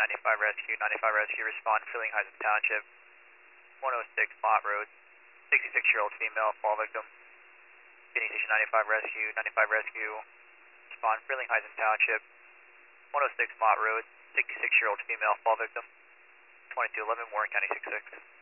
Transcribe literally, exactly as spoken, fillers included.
ninety-five Rescue, ninety-five Rescue, respond, Frelinghuysen Township, one oh six Mott Road, sixty-six-year-old female, fall victim. Getting Station ninety-five Rescue, ninety-five Rescue, respond, Frelinghuysen Township, one oh six Mott Road, sixty-six-year-old female, fall victim, twenty-two eleven, Warren County six six.